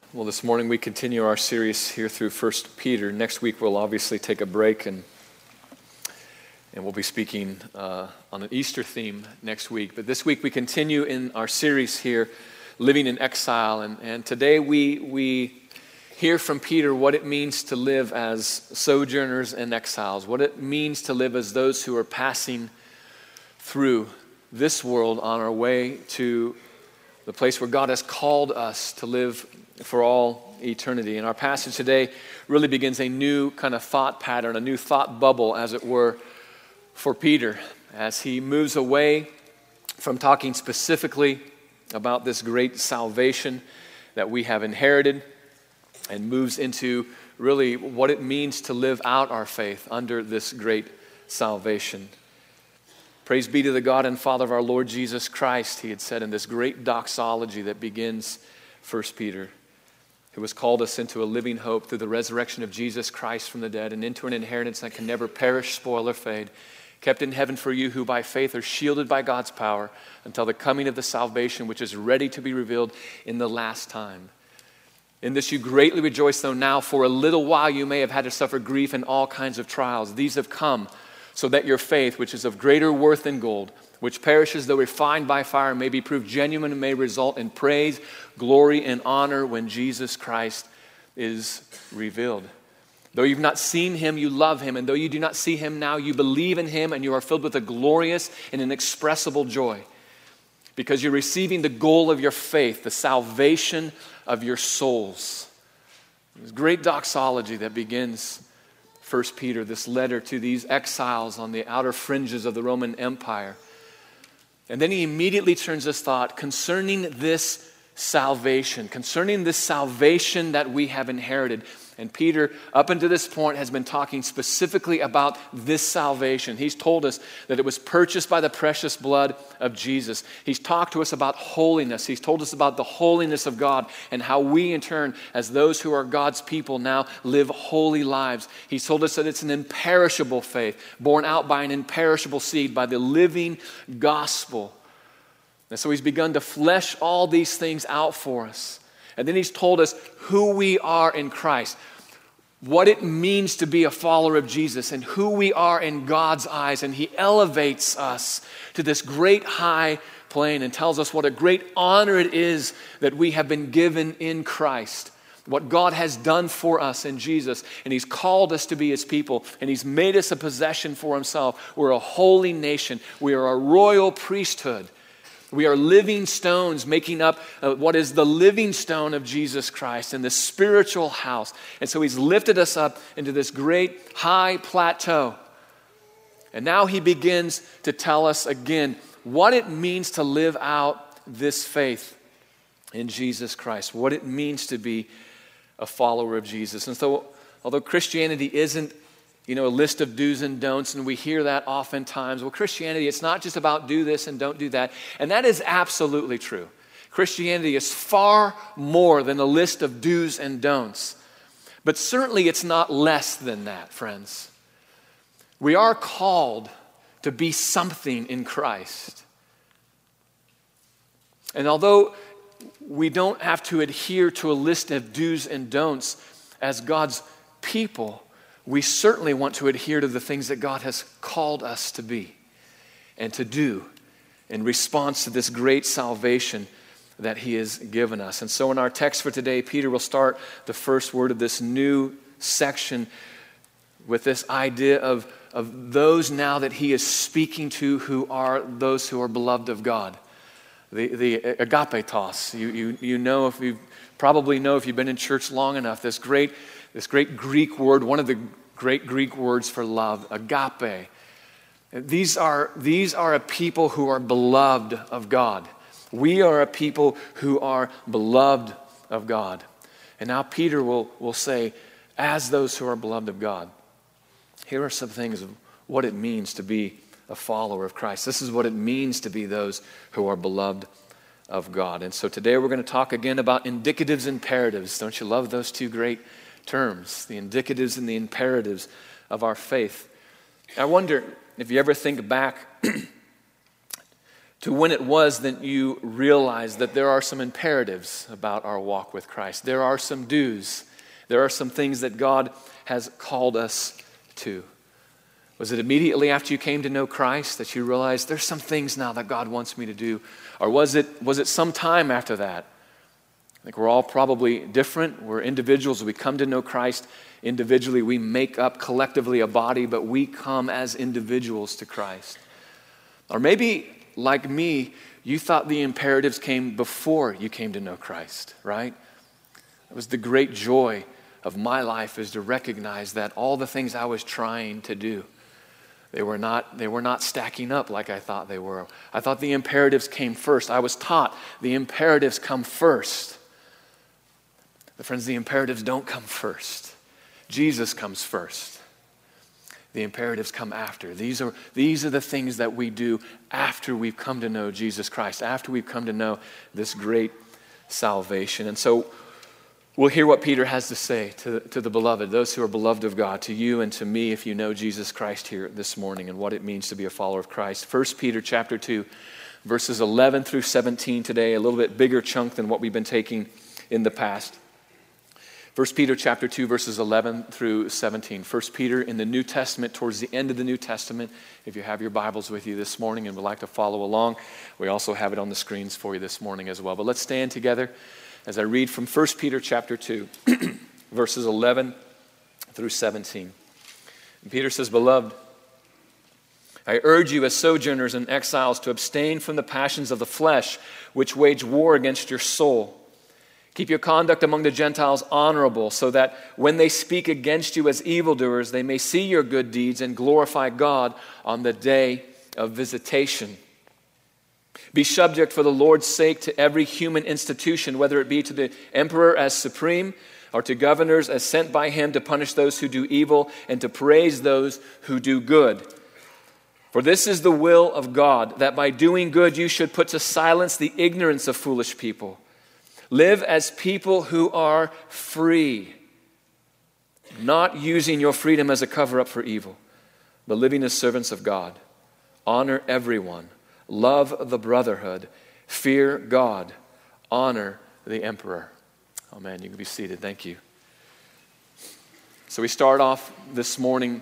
Well, this morning we continue our series here through 1 Peter. Next week we'll obviously take a break and we'll be speaking on an Easter theme next week. But this week we continue in our series here, Living in Exile. And today we hear from Peter what it means to live as sojourners and exiles, what it means to live as those who are passing through this world on our way to the place where God has called us to live for all eternity. And our passage today really begins a new kind of thought pattern, a new thought bubble, as it were, for Peter, as he moves away from talking specifically about this great salvation that we have inherited and moves into really what it means to live out our faith under this great salvation. Praise be to the God and Father of our Lord Jesus Christ, he had said in this great doxology that begins 1 Peter, who has called us into a living hope through the resurrection of Jesus Christ from the dead and into an inheritance that can never perish, spoil, or fade, kept in heaven for you who by faith are shielded by God's power until the coming of the salvation which is ready to be revealed in the last time. In this you greatly rejoice, though now for a little while you may have had to suffer grief in all kinds of trials. These have come so that your faith, which is of greater worth than gold, which perishes though refined by fire, may be proved genuine and may result in praise, glory, and honor when Jesus Christ is revealed. Though you've not seen him, you love him. And though you do not see him now, you believe in him and you are filled with a glorious and inexpressible joy because you're receiving the goal of your faith, the salvation of your souls. This great doxology that begins 1 Peter, this letter to these exiles on the outer fringes of the Roman Empire. And then he immediately turns his thought concerning this salvation that we have inherited. And Peter, up until this point, has been talking specifically about this salvation. He's told us that it was purchased by the precious blood of Jesus. He's talked to us about holiness. He's told us about the holiness of God and how we, in turn, as those who are God's people now, live holy lives. He's told us that it's an imperishable faith, born out by an imperishable seed, by the living gospel. And so he's begun to flesh all these things out for us. And then he's told us who we are in Christ, what it means to be a follower of Jesus, and who we are in God's eyes. And he elevates us to this great high plane and tells us what a great honor it is that we have been given in Christ, what God has done for us in Jesus. And he's called us to be his people, and he's made us a possession for himself. We're a holy nation. We are a royal priesthood. We are living stones making up what is the living stone of Jesus Christ in this spiritual house. And so he's lifted us up into this great high plateau. And now he begins to tell us again what it means to live out this faith in Jesus Christ, what it means to be a follower of Jesus. And so although Christianity isn't a list of do's and don'ts, and we hear that oftentimes. Well, Christianity, it's not just about do this and don't do that. And that is absolutely true. Christianity is far more than a list of do's and don'ts. But certainly it's not less than that, friends. We are called to be something in Christ. And although we don't have to adhere to a list of do's and don'ts as God's people, we certainly want to adhere to the things that God has called us to be and to do in response to this great salvation that he has given us. And so in our text for today, Peter will start the first word of this new section with this idea of those now that he is speaking to who are those who are beloved of God. The agapetos. You probably know if you've been in church long enough, this great Greek word, one of the great Greek words for love, agape. These are a people who are beloved of God. We are a people who are beloved of God. And now Peter will say, as those who are beloved of God, here are some things of what it means to be a follower of Christ. This is what it means to be those who are beloved of God. And so today we're going to talk again about indicatives and imperatives. Don't you love those two great terms, the indicatives and the imperatives of our faith? I wonder if you ever think back to when it was that you realized that there are some imperatives about our walk with Christ. There are some do's. There are some things that God has called us to. Was it immediately after you came to know Christ that you realized there's some things now that God wants me to do? Or was it some time after that? I think we're all probably different. We're individuals. We come to know Christ individually. We make up collectively a body, but we come as individuals to Christ. Or maybe, like me, you thought the imperatives came before you came to know Christ, right? It was the great joy of my life is to recognize that all the things I was trying to do, they were not stacking up like I thought they were. I thought the imperatives came first. I was taught the imperatives come first. But friends, the imperatives don't come first. Jesus comes first. The imperatives come after. These are the things that we do after we've come to know Jesus Christ, after we've come to know this great salvation. And so we'll hear what Peter has to say to the beloved, those who are beloved of God, to you and to me if you know Jesus Christ here this morning and what it means to be a follower of Christ. 1 Peter chapter 2, verses 11 through 17 today, a little bit bigger chunk than what we've been taking in the past. 1 Peter chapter 2, verses 11 through 17. 1 Peter in the New Testament, towards the end of the New Testament. If you have your Bibles with you this morning and would like to follow along, we also have it on the screens for you this morning as well. But let's stand together as I read from 1 Peter chapter 2, verses 11 through 17. And Peter says, "Beloved, I urge you as sojourners and exiles to abstain from the passions of the flesh, which wage war against your soul. Keep your conduct among the Gentiles honorable, so that when they speak against you as evildoers, they may see your good deeds and glorify God on the day of visitation. Be subject for the Lord's sake to every human institution, whether it be to the emperor as supreme, or to governors as sent by him to punish those who do evil and to praise those who do good. For this is the will of God, that by doing good you should put to silence the ignorance of foolish people. Live as people who are free, not using your freedom as a cover-up for evil, but living as servants of God. Honor everyone. Love the brotherhood. Fear God. Honor the emperor." Amen. You can be seated. Thank you. So we start off this morning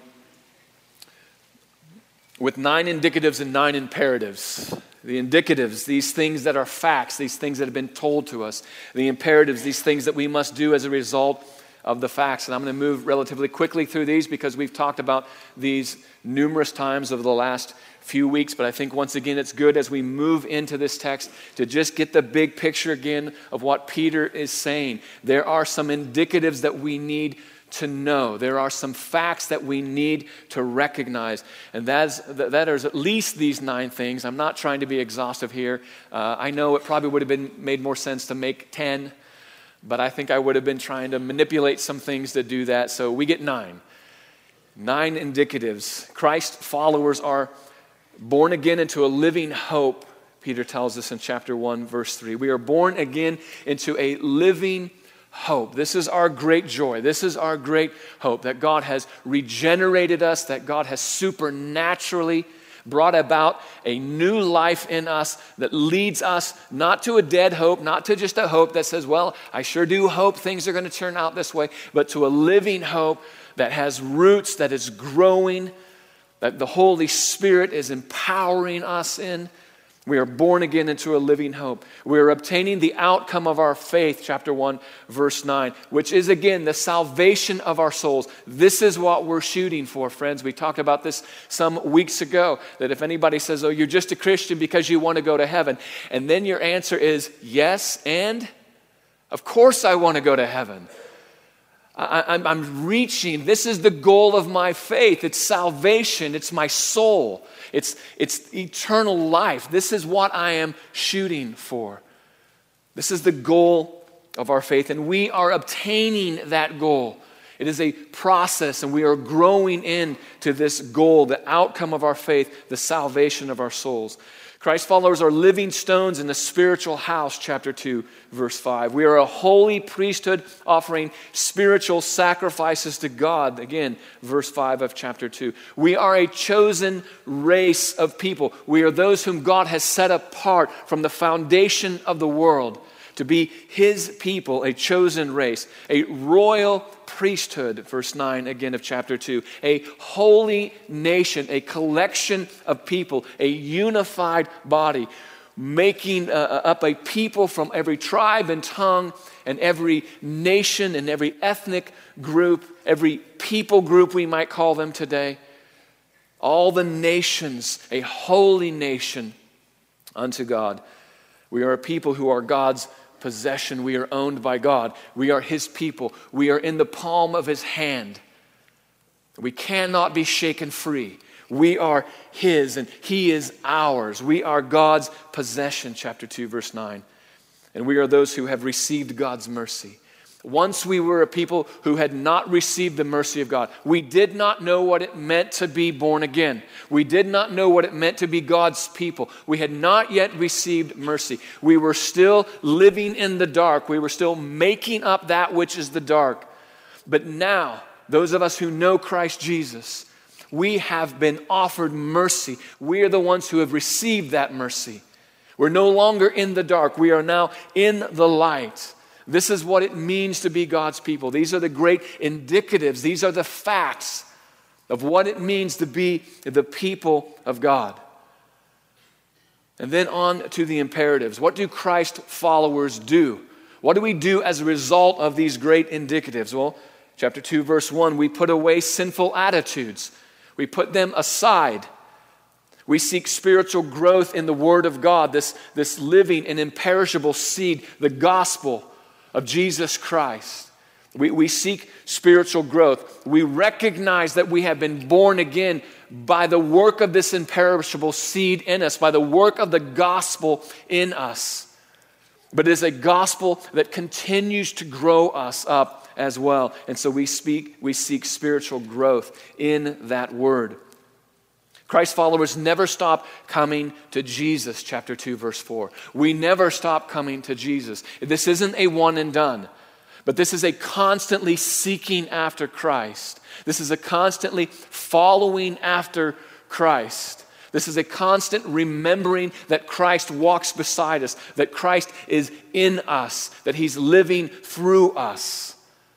with 9 indicatives and 9 imperatives. The indicatives, these things that are facts, these things that have been told to us. The imperatives, these things that we must do as a result of the facts. And I'm going to move relatively quickly through these because we've talked about these numerous times over the last few weeks. But I think once again it's good as we move into this text to just get the big picture again of what Peter is saying. There are some indicatives that we need to know. There are some facts that we need to recognize. And that is at least these 9 things. I'm not trying to be exhaustive here. I know it probably would have made more sense to make 10, but I think I would have been trying to manipulate some things to do that. So we get 9. 9 indicatives. Christ followers are born again into a living hope. Peter tells us in chapter 1, verse 3. We are born again into a living hope. This is our great joy. This is our great hope that God has regenerated us, that God has supernaturally brought about a new life in us that leads us not to a dead hope, not to just a hope that says, well, I sure do hope things are going to turn out this way, but to a living hope that has roots, that is growing, that the Holy Spirit is empowering us in. We are born again into a living hope. We are obtaining the outcome of our faith, chapter 1, verse 9, which is again the salvation of our souls. This is what we're shooting for, friends. We talked about this some weeks ago, that if anybody says, oh, you're just a Christian because you want to go to heaven, and then your answer is yes, and of course I want to go to heaven. I'm reaching, this is the goal of my faith. It's salvation, it's my soul. It's eternal life. This is what I am shooting for. This is the goal of our faith, and we are obtaining that goal. It is a process, and we are growing into this goal, the outcome of our faith, the salvation of our souls. Christ followers are living stones in the spiritual house, chapter 2, verse 5. We are a holy priesthood offering spiritual sacrifices to God. Again, verse 5 of chapter 2. We are a chosen race of people. We are those whom God has set apart from the foundation of the world to be His people, a chosen race, a royal priesthood, verse 9 again of chapter 2, a holy nation, a collection of people, a unified body, making up a people from every tribe and tongue and every nation and every ethnic group, every people group we might call them today. All the nations, a holy nation unto God. We are a people who are God's possession. We are owned by God. We are His people. We are in the palm of His hand. We cannot be shaken free. We are His and He is ours. We are God's possession, chapter 2, verse 9. And we are those who have received God's mercy. Once we were a people who had not received the mercy of God. We did not know what it meant to be born again. We did not know what it meant to be God's people. We had not yet received mercy. We were still living in the dark. We were still making up that which is the dark. But now, those of us who know Christ Jesus, we have been offered mercy. We are the ones who have received that mercy. We're no longer in the dark. We are now in the light. This is what it means to be God's people. These are the great indicatives. These are the facts of what it means to be the people of God. And then on to the imperatives. What do Christ followers do? What do we do as a result of these great indicatives? Well, chapter 2, verse 1, we put away sinful attitudes. We put them aside. We seek spiritual growth in the Word of God, this living and imperishable seed, the gospel of Jesus Christ. We seek spiritual growth. We recognize that we have been born again by the work of this imperishable seed in us, by the work of the gospel in us. But it is a gospel that continues to grow us up as well. And so we seek spiritual growth in that word. Christ followers never stop coming to Jesus, chapter 2, verse 4. We never stop coming to Jesus. This isn't a one and done, but this is a constantly seeking after Christ. This is a constantly following after Christ. This is a constant remembering that Christ walks beside us, that Christ is in us, that He's living through us.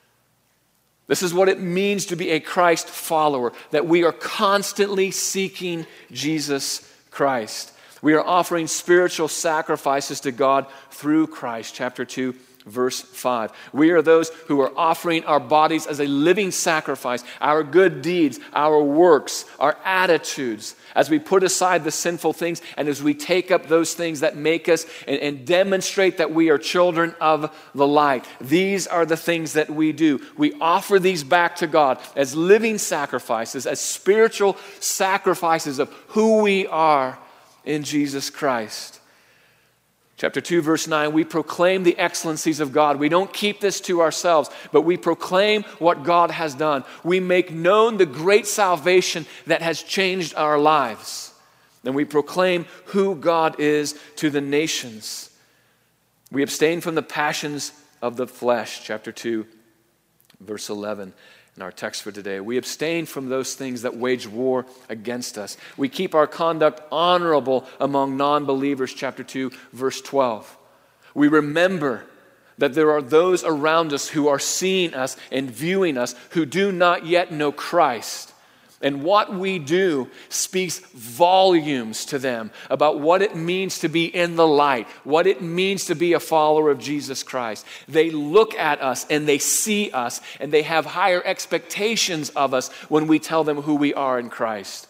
This is what it means to be a Christ follower, that we are constantly seeking Jesus Christ. We are offering spiritual sacrifices to God through Christ, chapter 2, verse 5. We are those who are offering our bodies as a living sacrifice, our good deeds, our works, our attitudes, as we put aside the sinful things and as we take up those things that make us and demonstrate that we are children of the light. These are the things that we do. We offer these back to God as living sacrifices, as spiritual sacrifices of who we are in Jesus Christ. Chapter 2, verse 9, we proclaim the excellencies of God. We don't keep this to ourselves, but we proclaim what God has done. We make known the great salvation that has changed our lives. And we proclaim who God is to the nations. We abstain from the passions of the flesh, chapter 2, verse 11. In our text for today, we abstain from those things that wage war against us. We keep our conduct honorable among non-believers, chapter 2, verse 12. We remember that there are those around us who are seeing us and viewing us who do not yet know Christ. And what we do speaks volumes to them about what it means to be in the light, what it means to be a follower of Jesus Christ. They look at us and they see us and they have higher expectations of us when we tell them who we are in Christ.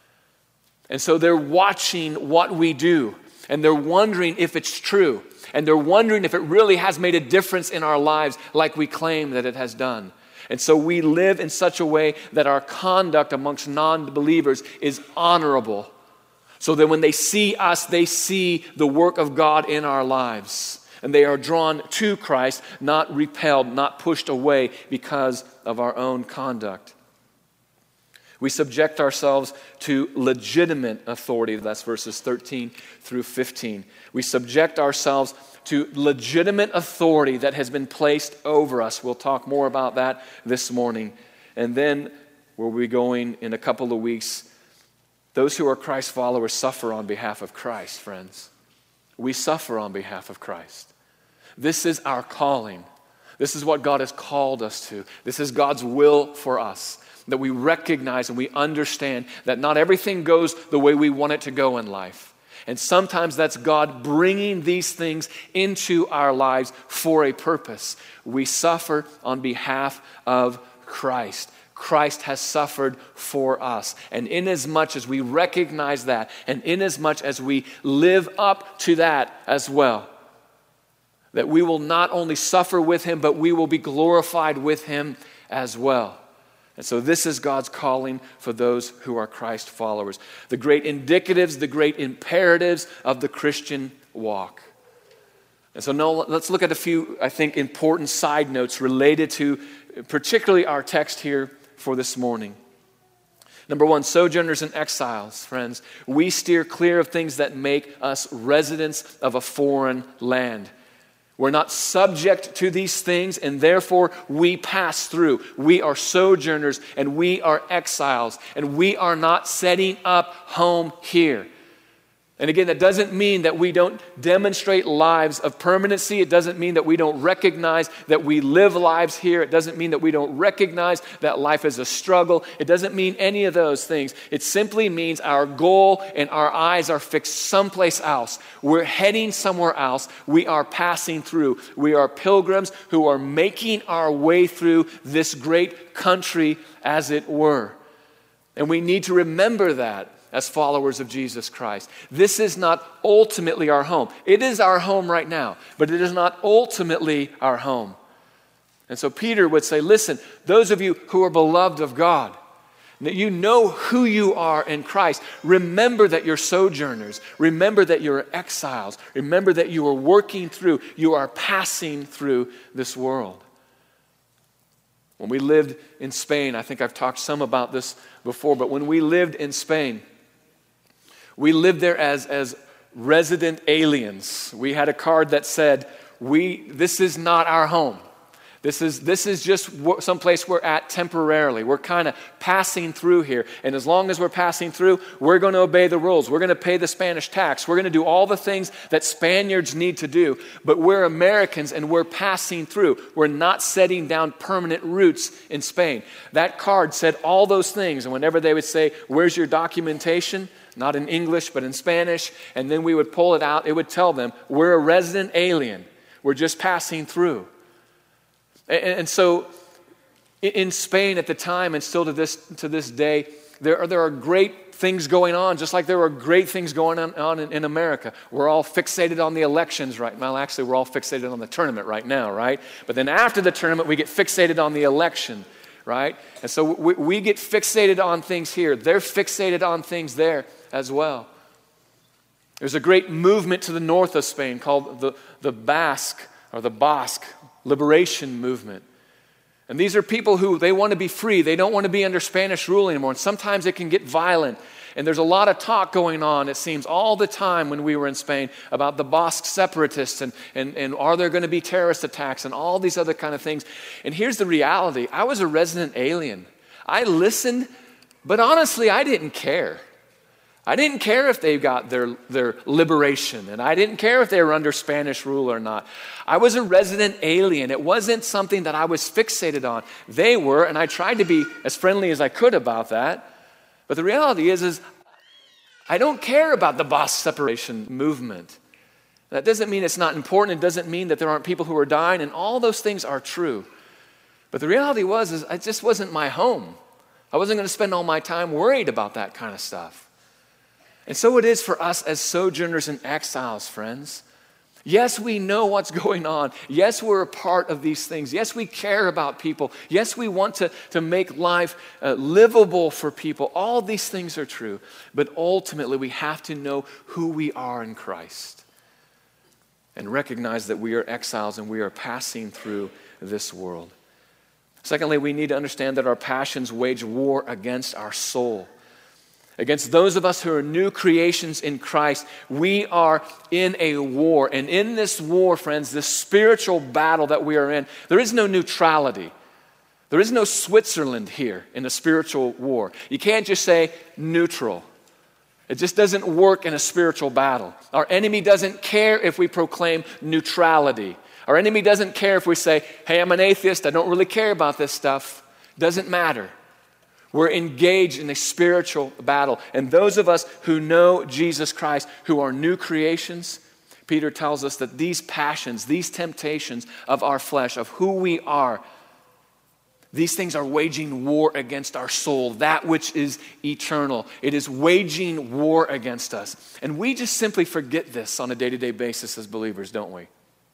And so they're watching what we do and they're wondering if it's true. And they're wondering if it really has made a difference in our lives like we claim that it has done. And so we live in such a way that our conduct amongst non-believers is honorable. So that when they see us, they see the work of God in our lives. And they are drawn to Christ, not repelled, not pushed away because of our own conduct. We subject ourselves to legitimate authority. That's verses 13 through 15. We subject ourselves to legitimate authority that has been placed over us. We'll talk more about that this morning. And then, where we'll be going in a couple of weeks, those who are Christ followers suffer on behalf of Christ, friends. We suffer on behalf of Christ. This is our calling. This is what God has called us to. This is God's will for us. That we recognize and we understand that not everything goes the way we want it to go in life. And sometimes that's God bringing these things into our lives for a purpose. We suffer on behalf of Christ. Christ has suffered for us. And inasmuch as we recognize that, and inasmuch as we live up to that as well, that we will not only suffer with him, but we will be glorified with him as well. And so this is God's calling for those who are Christ followers. The great indicatives, the great imperatives of the Christian walk. And so now let's look at a few, I think, important side notes related to particularly our text here for this morning. Number one, sojourners and exiles, friends. We steer clear of things that make us residents of a foreign land. We're not subject to these things, and therefore we pass through. We are sojourners and we are exiles, and we are not setting up home here. And again, that doesn't mean that we don't demonstrate lives of permanency. It doesn't mean that we don't recognize that we live lives here. It doesn't mean that we don't recognize that life is a struggle. It doesn't mean any of those things. It simply means our goal and our eyes are fixed someplace else. We're heading somewhere else. We are passing through. We are pilgrims who are making our way through this great country, as it were. And we need to remember that as followers of Jesus Christ. This is not ultimately our home. It is our home right now, but it is not ultimately our home. And so Peter would say, listen, those of you who are beloved of God, that you know who you are in Christ, remember that you're sojourners. Remember that you're exiles. Remember that you are working through, you are passing through this world. When we lived in Spain, I think I've talked some about this before, but when we lived in Spain, we lived there as resident aliens. We had a card that said, this is not our home. This is just someplace we're at temporarily. We're kind of passing through here. And as long as we're passing through, we're going to obey the rules. We're going to pay the Spanish tax. We're going to do all the things that Spaniards need to do. But we're Americans and we're passing through. We're not setting down permanent roots in Spain. That card said all those things. And whenever they would say, where's your documentation? Not in English, but in Spanish. And then we would pull it out. It would tell them, we're a resident alien. We're just passing through. And so in Spain at the time, and still to this day, there are great things going on, just like there are great things going on in America. We're all fixated on the elections right now. Well, actually, we're all fixated on the tournament right now, right? But then after the tournament, we get fixated on the election, right? And so we get fixated on things here. They're fixated on things there as well. There's a great movement to the north of Spain called the Basque liberation movement. And these are people who, they want to be free. They don't want to be under Spanish rule anymore. And sometimes it can get violent. And there's a lot of talk going on, it seems, all the time when we were in Spain about the Basque separatists and are there going to be terrorist attacks and all these other kind of things. And here's the reality. I was a resident alien. I listened, but honestly, I didn't care. I didn't care if they got their liberation, and I didn't care if they were under Spanish rule or not. I was a resident alien. It wasn't something that I was fixated on. They were, and I tried to be as friendly as I could about that. But the reality is I don't care about the Basque separation movement. That doesn't mean it's not important. It doesn't mean that there aren't people who are dying, and all those things are true. But the reality is it just wasn't my home. I wasn't going to spend all my time worried about that kind of stuff. And so it is for us as sojourners and exiles, friends. Yes, we know what's going on. Yes, we're a part of these things. Yes, we care about people. Yes, we want to make life livable for people. All these things are true. But ultimately, we have to know who we are in Christ and recognize that we are exiles and we are passing through this world. Secondly, we need to understand that our passions wage war against our soul. Against those of us who are new creations in Christ, we are in a war. And in this war, friends, this spiritual battle that we are in, there is no neutrality. There is no Switzerland here in the spiritual war. You can't just say neutral. It just doesn't work in a spiritual battle. Our enemy doesn't care if we proclaim neutrality. Our enemy doesn't care if we say, hey, I'm an atheist, I don't really care about this stuff. Doesn't matter. We're engaged in a spiritual battle. And those of us who know Jesus Christ, who are new creations, Peter tells us that these passions, these temptations of our flesh, of who we are, these things are waging war against our soul, that which is eternal. It is waging war against us. And we just simply forget this on a day-to-day basis as believers, don't we?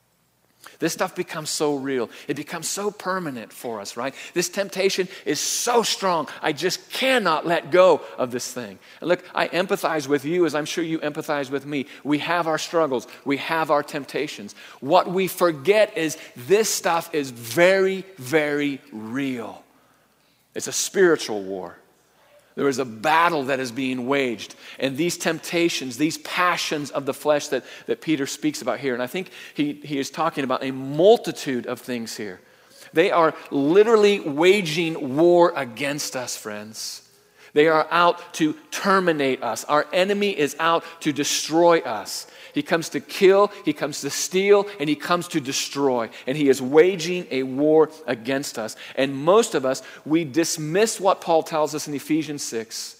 This stuff becomes so real. It becomes so permanent for us, right? This temptation is so strong. I just cannot let go of this thing. And look, I empathize with you as I'm sure you empathize with me. We have our struggles. We have our temptations. What we forget is this stuff is very, very real. It's a spiritual war. There is a battle that is being waged. And these temptations, these passions of the flesh that Peter speaks about here, and I think he is talking about a multitude of things here. They are literally waging war against us, friends. They are out to terminate us. Our enemy is out to destroy us. He comes to kill, he comes to steal, and he comes to destroy. And he is waging a war against us. And most of us, we dismiss what Paul tells us in Ephesians 6,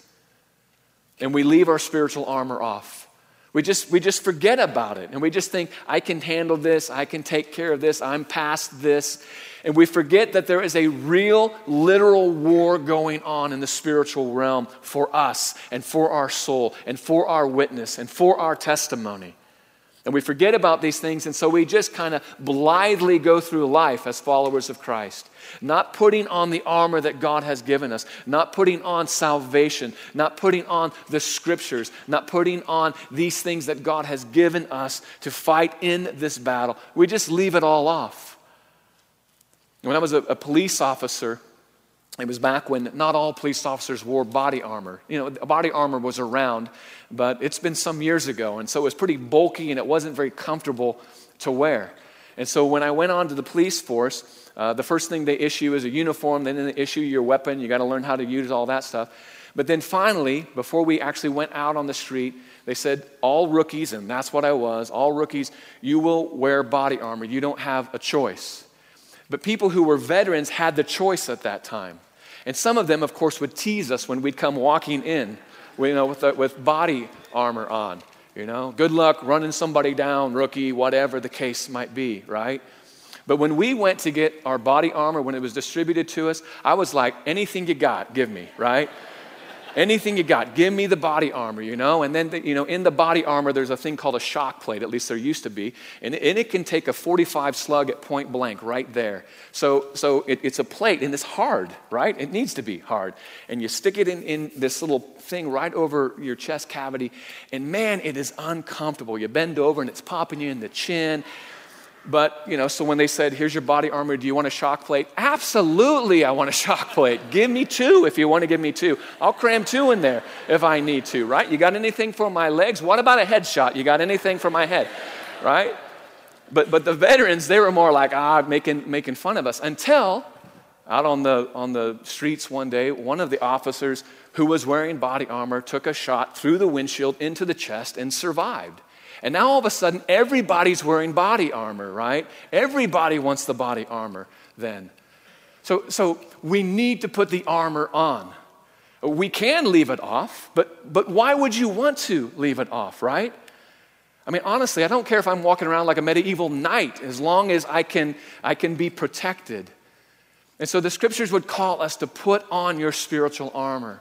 and we leave our spiritual armor off. We just forget about it, and we just think, I can handle this, I can take care of this, I'm past this. And we forget that there is a real, literal war going on in the spiritual realm for us and for our soul and for our witness and for our testimony. And we forget about these things, and so we just kind of blithely go through life as followers of Christ, not putting on the armor that God has given us, not putting on salvation, not putting on the scriptures, not putting on these things that God has given us to fight in this battle. We just leave it all off. When I was a police officer, it was back when not all police officers wore body armor. You know, body armor was around, but it's been some years ago, and so it was pretty bulky and it wasn't very comfortable to wear. And so when I went on to the police force, the first thing they issue is a uniform, then they issue your weapon. You got to learn how to use all that stuff. But then finally, before we actually went out on the street, they said, all rookies, and that's what I was, all rookies, you will wear body armor. You don't have a choice. But people who were veterans had the choice at that time. And some of them, of course, would tease us when we'd come walking in, with body armor on. You know, good luck running somebody down, rookie, whatever the case might be, right? But when we went to get our body armor, when it was distributed to us, I was like, anything you got, give me, right? Anything you got, give me the body armor, you know? And then, in the body armor, there's a thing called a shock plate, at least there used to be. And it can take a 45 slug at point blank right there. So it's a plate, and it's hard, right? It needs to be hard. And you stick it in this little thing right over your chest cavity, and man, it is uncomfortable. You bend over, and it's popping you in the chin. But, so when they said, here's your body armor, do you want a shock plate? Absolutely, I want a shock plate. Give me 2 if you want to give me 2. I'll cram 2 in there if I need to, right? You got anything for my legs? What about a headshot? You got anything for my head, right? But the veterans, they were more like, making fun of us, until out on the streets one day, one of the officers who was wearing body armor took a shot through the windshield into the chest and survived. And now all of a sudden, everybody's wearing body armor, right? Everybody wants the body armor then. So we need to put the armor on. We can leave it off, but why would you want to leave it off, right? I mean, honestly, I don't care if I'm walking around like a medieval knight, as long as I can be protected. And so the scriptures would call us to put on your spiritual armor.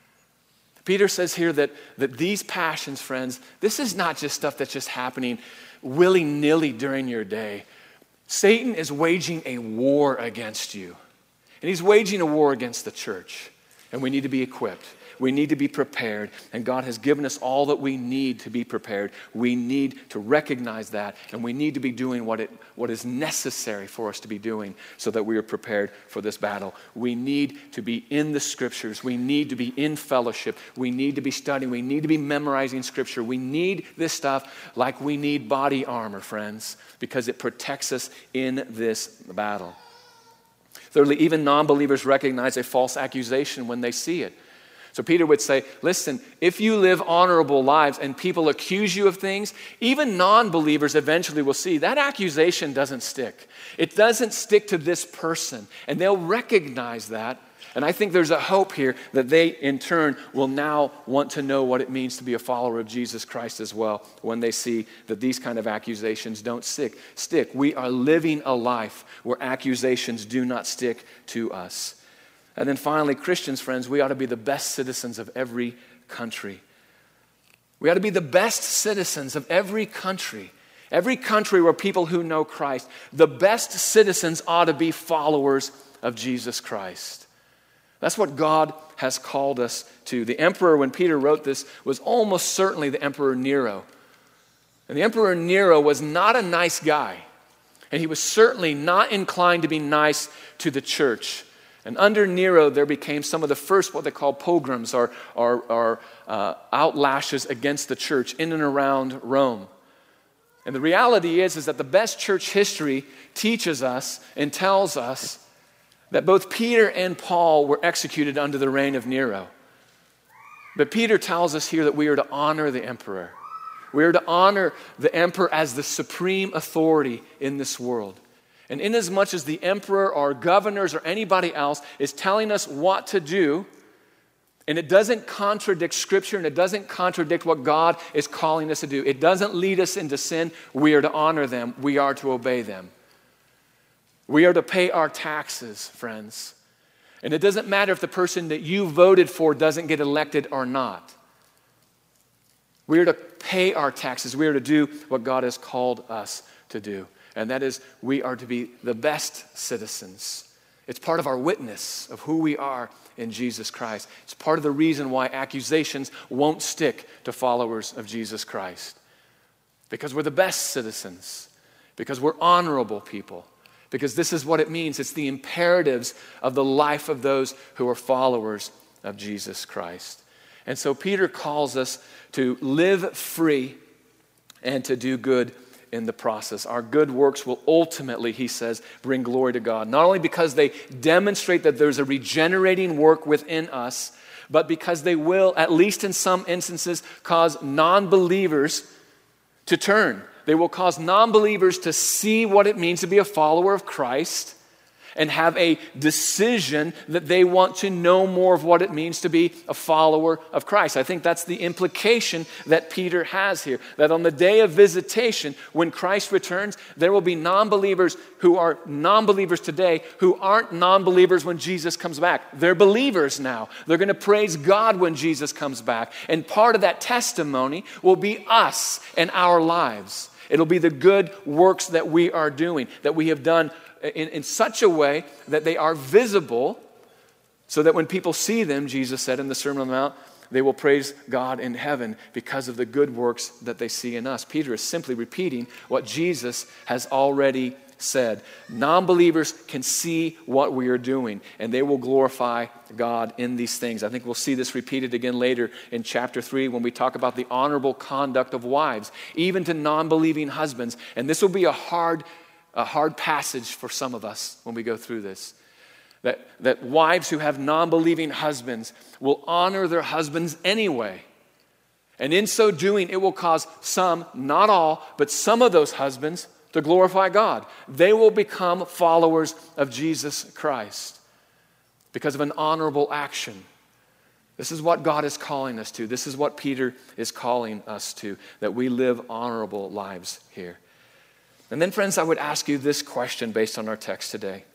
Peter says here that these passions, friends, this is not just stuff that's just happening willy-nilly during your day. Satan is waging a war against you. And he's waging a war against the church. And we need to be equipped. We need to be prepared, and God has given us all that we need to be prepared. We need to recognize that, and we need to be doing what is necessary for us to be doing so that we are prepared for this battle. We need to be in the Scriptures. We need to be in fellowship. We need to be studying. We need to be memorizing Scripture. We need this stuff like we need body armor, friends, because it protects us in this battle. Thirdly, even non-believers recognize a false accusation when they see it. So Peter would say, listen, if you live honorable lives and people accuse you of things, even non-believers eventually will see that accusation doesn't stick. It doesn't stick to this person, and they'll recognize that. And I think there's a hope here that they, in turn, will now want to know what it means to be a follower of Jesus Christ as well when they see that these kind of accusations don't stick. We are living a life where accusations do not stick to us. And then finally, Christians, friends, we ought to be the best citizens of every country. We ought to be the best citizens of every country. Every country where people who know Christ, the best citizens ought to be followers of Jesus Christ. That's what God has called us to. The emperor, when Peter wrote this, was almost certainly the Emperor Nero. And the Emperor Nero was not a nice guy. And he was certainly not inclined to be nice to the church. And under Nero, there became some of the first what they call pogroms, or outlashes against the church in and around Rome. And the reality is that the best church history teaches us and tells us that both Peter and Paul were executed under the reign of Nero. But Peter tells us here that we are to honor the emperor. We are to honor the emperor as the supreme authority in this world. And inasmuch as the emperor or governors or anybody else is telling us what to do, and it doesn't contradict Scripture and it doesn't contradict what God is calling us to do, it doesn't lead us into sin, we are to honor them, we are to obey them. We are to pay our taxes, friends. And it doesn't matter if the person that you voted for doesn't get elected or not. We are to pay our taxes. We are to do what God has called us to do. And that is, we are to be the best citizens. It's part of our witness of who we are in Jesus Christ. It's part of the reason why accusations won't stick to followers of Jesus Christ. Because we're the best citizens. Because we're honorable people. Because this is what it means. It's the imperatives of the life of those who are followers of Jesus Christ. And so Peter calls us to live free and to do good in the process. Our good works will ultimately, he says, bring glory to God. Not only because they demonstrate that there's a regenerating work within us, but because they will, at least in some instances, cause non-believers to turn. They will cause non-believers to see what it means to be a follower of Christ and have a decision that they want to know more of what it means to be a follower of Christ. I think that's the implication that Peter has here, that on the day of visitation, when Christ returns, there will be non-believers who are non-believers today who aren't non-believers when Jesus comes back. They're believers now. They're going to praise God when Jesus comes back. And part of that testimony will be us and our lives. It'll be the good works that we are doing, that we have done in such a way that they are visible, so that when people see them, Jesus said in the Sermon on the Mount, they will praise God in heaven because of the good works that they see in us. Peter is simply repeating what Jesus has already said. Non-believers can see what we are doing, and they will glorify God in these things. I think we'll see this repeated again later in chapter 3 when we talk about the honorable conduct of wives, even to non-believing husbands. And this will be a hard passage for some of us when we go through this. That wives who have non-believing husbands will honor their husbands anyway. And in so doing, it will cause some, not all, but some of those husbands to glorify God. They will become followers of Jesus Christ because of an honorable action. This is what God is calling us to. This is what Peter is calling us to, that we live honorable lives here. And then, friends, I would ask you this question based on our text today.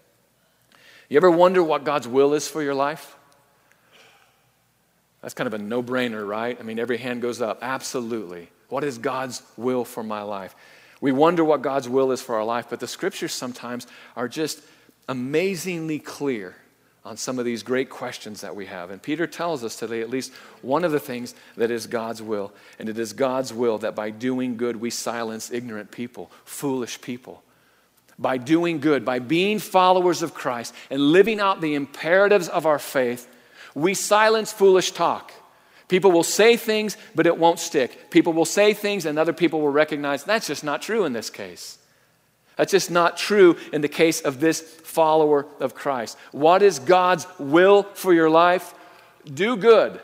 You ever wonder what God's will is for your life? That's kind of a no-brainer, right? I mean, every hand goes up. Absolutely. What is God's will for my life? We wonder what God's will is for our life, but the Scriptures sometimes are just amazingly clear on some of these great questions that we have. And Peter tells us today at least one of the things that is God's will. And it is God's will that by doing good, we silence ignorant people, foolish people. By doing good, by being followers of Christ and living out the imperatives of our faith, we silence foolish talk. People will say things, but it won't stick. People will say things and other people will recognize that's just not true in this case. That's just not true in the case of this follower of Christ. What is God's will for your life? Do good.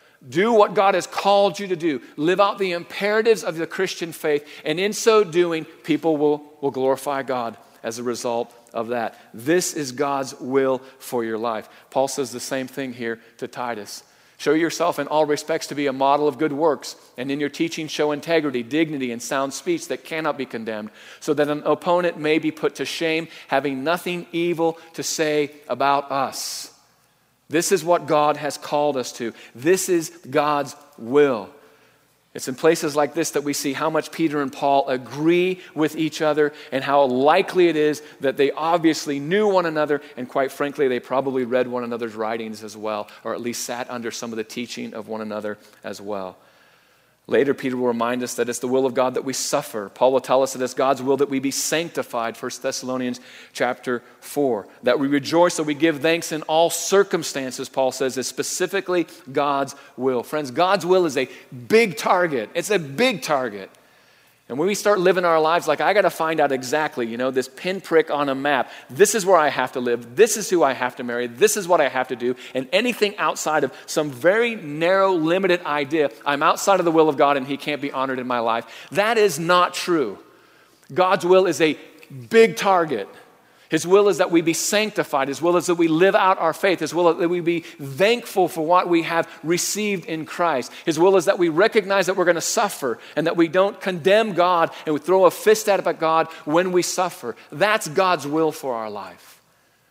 Do what God has called you to do. Live out the imperatives of the Christian faith. And in so doing, people will glorify God as a result of that. This is God's will for your life. Paul says the same thing here to Titus. Show yourself in all respects to be a model of good works, and in your teaching show integrity, dignity, and sound speech that cannot be condemned, so that an opponent may be put to shame, having nothing evil to say about us. This is what God has called us to. This is God's will. It's in places like this that we see how much Peter and Paul agree with each other and how likely it is that they obviously knew one another, and quite frankly, they probably read one another's writings as well, or at least sat under some of the teaching of one another as well. Later, Peter will remind us that it's the will of God that we suffer. Paul will tell us that it's God's will that we be sanctified, 1 Thessalonians chapter 4. That we rejoice, that we give thanks in all circumstances, Paul says, is specifically God's will. Friends, God's will is a big target. It's a big target. And when we start living our lives like, I got to find out exactly, this pinprick on a map. This is where I have to live. This is who I have to marry. This is what I have to do. And anything outside of some very narrow, limited idea, I'm outside of the will of God and He can't be honored in my life. That is not true. God's will is a big target. His will is that we be sanctified. His will is that we live out our faith. His will is that we be thankful for what we have received in Christ. His will is that we recognize that we're going to suffer and that we don't condemn God and we throw a fist at God when we suffer. That's God's will for our life.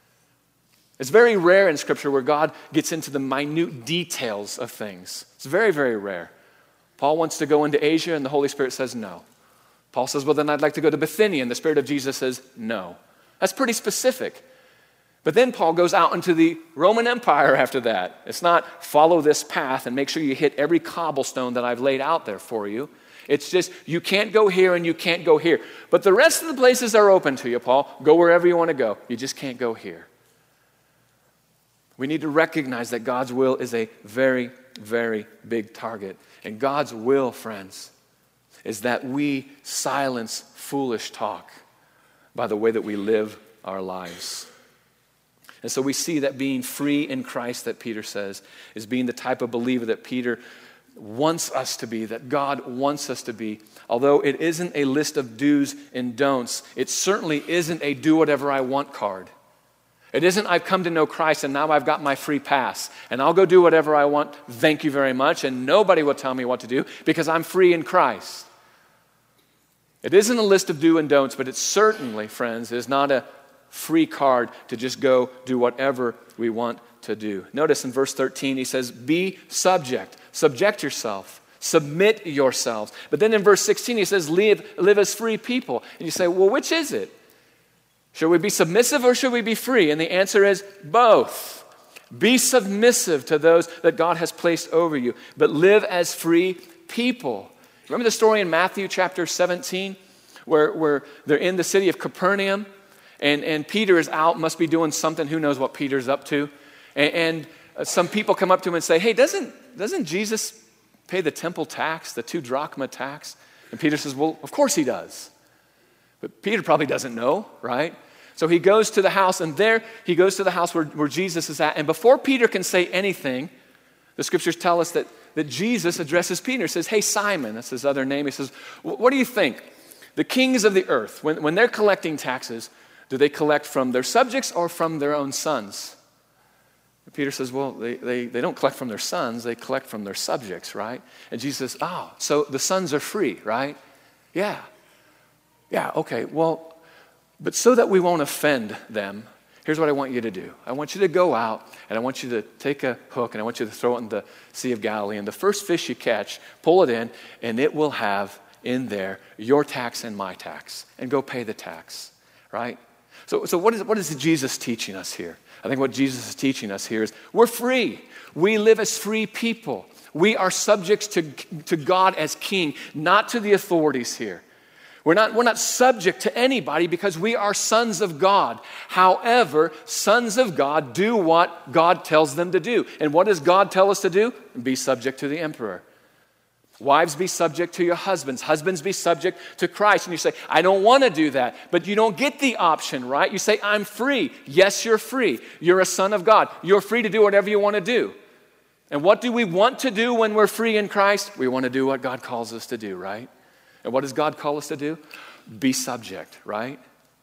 It's very rare in Scripture where God gets into the minute details of things. It's very, very rare. Paul wants to go into Asia and the Holy Spirit says no. Paul says, well, then I'd like to go to Bithynia, and the Spirit of Jesus says no. That's pretty specific. But then Paul goes out into the Roman Empire after that. It's not follow this path and make sure you hit every cobblestone that I've laid out there for you. It's just you can't go here and you can't go here. But the rest of the places are open to you, Paul. Go wherever you want to go. You just can't go here. We need to recognize that God's will is a very, very big target. And God's will, friends, is that we silence foolish talk by the way that we live our lives. And so we see that being free in Christ, that Peter says, is being the type of believer that Peter wants us to be, that God wants us to be. Although it isn't a list of do's and don'ts, it certainly isn't a do whatever I want card. It isn't I've come to know Christ and now I've got my free pass and I'll go do whatever I want, thank you very much, and nobody will tell me what to do because I'm free in Christ. It isn't a list of do and don'ts, but it certainly, friends, is not a free card to just go do whatever we want to do. Notice in verse 13, he says, be subject. Subject yourself. Submit yourselves. But then in verse 16, he says, live as free people. And you say, well, which is it? Should we be submissive or should we be free? And the answer is both. Be submissive to those that God has placed over you, but live as free people. Remember the story in Matthew chapter 17 where they're in the city of Capernaum and Peter is out, must be doing something. Who knows what Peter's up to? And some people come up to him and say, hey, doesn't Jesus pay the temple tax, the 2 drachma tax? And Peter says, well, of course he does. But Peter probably doesn't know, right? So he goes to the house, and there he goes to the house where Jesus is at. And before Peter can say anything, the scriptures tell us that Jesus addresses Peter, says, hey, Simon, that's his other name. He says, what do you think? The kings of the earth, when they're collecting taxes, do they collect from their subjects or from their own sons? And Peter says, well, they don't collect from their sons, they collect from their subjects, right? And Jesus says, so the sons are free, right? Yeah, okay, well, but so that we won't offend them, here's what I want you to do. I want you to go out, and I want you to take a hook, and I want you to throw it in the Sea of Galilee. And the first fish you catch, pull it in, and it will have in there your tax and my tax. And go pay the tax, right? So what is Jesus teaching us here? I think what Jesus is teaching us here is we're free. We live as free people. We are subjects to God as king, not to the authorities here. We're not subject to anybody because we are sons of God. However, sons of God do what God tells them to do. And what does God tell us to do? Be subject to the emperor. Wives, be subject to your husbands. Husbands, be subject to Christ. And you say, I don't want to do that. But you don't get the option, right? You say, I'm free. Yes, you're free. You're a son of God. You're free to do whatever you want to do. And what do we want to do when we're free in Christ? We want to do what God calls us to do, right? And what does God call us to do? Be subject, right?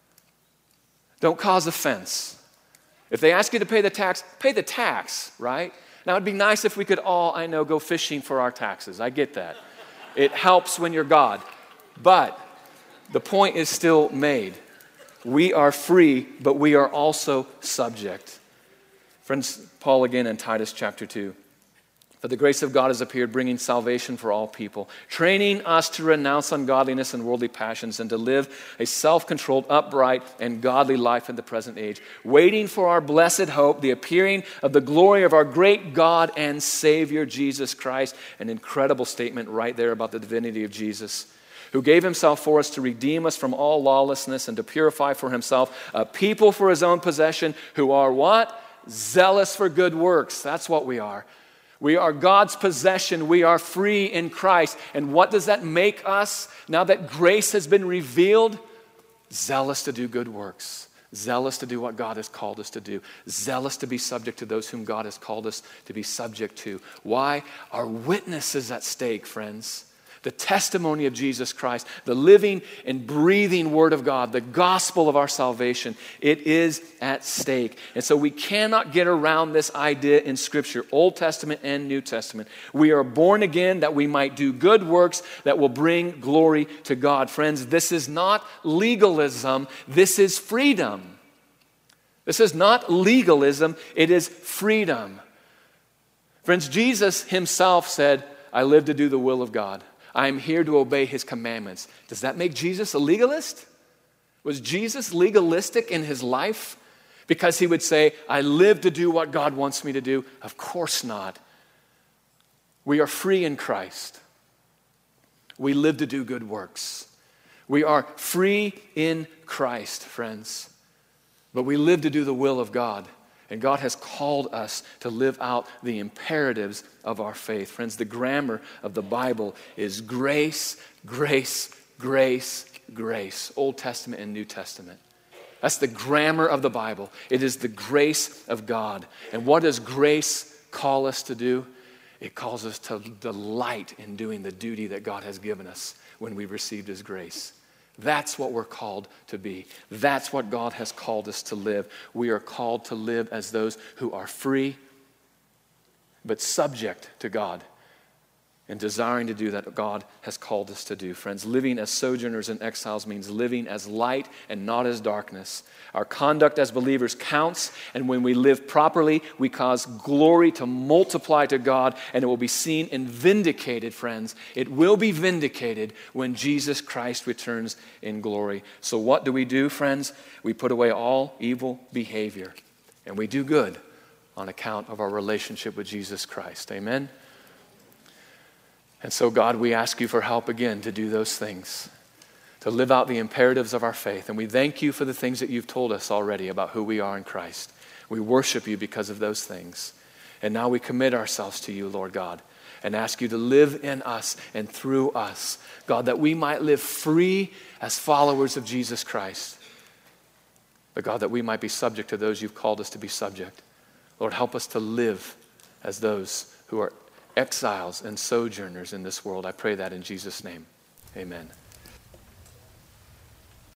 Don't cause offense. If they ask you to pay the tax, right? Now, it'd be nice if we could all, go fishing for our taxes. I get that. It helps when you're God. But the point is still made. We are free, but we are also subject. Friends, Paul again in Titus chapter 2. For the grace of God has appeared, bringing salvation for all people, training us to renounce ungodliness and worldly passions and to live a self-controlled, upright, and godly life in the present age, waiting for our blessed hope, the appearing of the glory of our great God and Savior, Jesus Christ. An incredible statement right there about the divinity of Jesus, who gave himself for us to redeem us from all lawlessness and to purify for himself a people for his own possession who are what? Zealous for good works. That's what we are. We are God's possession. We are free in Christ. And what does that make us now that grace has been revealed? Zealous to do good works. Zealous to do what God has called us to do. Zealous to be subject to those whom God has called us to be subject to. Why? Our witness is at stake, friends. The testimony of Jesus Christ, the living and breathing Word of God, the gospel of our salvation, it is at stake. And so we cannot get around this idea in Scripture, Old Testament and New Testament. We are born again that we might do good works that will bring glory to God. Friends, this is not legalism, this is freedom. This is not legalism, it is freedom. Friends, Jesus himself said, I live to do the will of God. I am here to obey his commandments. Does that make Jesus a legalist? Was Jesus legalistic in his life? Because he would say, I live to do what God wants me to do? Of course not. We are free in Christ. We live to do good works. We are free in Christ, friends. But we live to do the will of God. And God has called us to live out the imperatives of our faith. Friends, the grammar of the Bible is grace, grace, grace, grace. Old Testament and New Testament. That's the grammar of the Bible. It is the grace of God. And what does grace call us to do? It calls us to delight in doing the duty that God has given us when we received his grace. That's what we're called to be. That's what God has called us to live. We are called to live as those who are free, but subject to God and desiring to do that God has called us to do. Friends, living as sojourners and exiles means living as light and not as darkness. Our conduct as believers counts, and when we live properly, we cause glory to multiply to God, and it will be seen and vindicated, friends. It will be vindicated when Jesus Christ returns in glory. So what do, friends? We put away all evil behavior, and we do good on account of our relationship with Jesus Christ. Amen? And so, God, we ask you for help again to do those things, to live out the imperatives of our faith. And we thank you for the things that you've told us already about who we are in Christ. We worship you because of those things. And now we commit ourselves to you, Lord God, and ask you to live in us and through us, God, that we might live free as followers of Jesus Christ. But God, that we might be subject to those you've called us to be subject. Lord, help us to live as those who are exiles and sojourners in this world. I pray that in Jesus' name. Amen.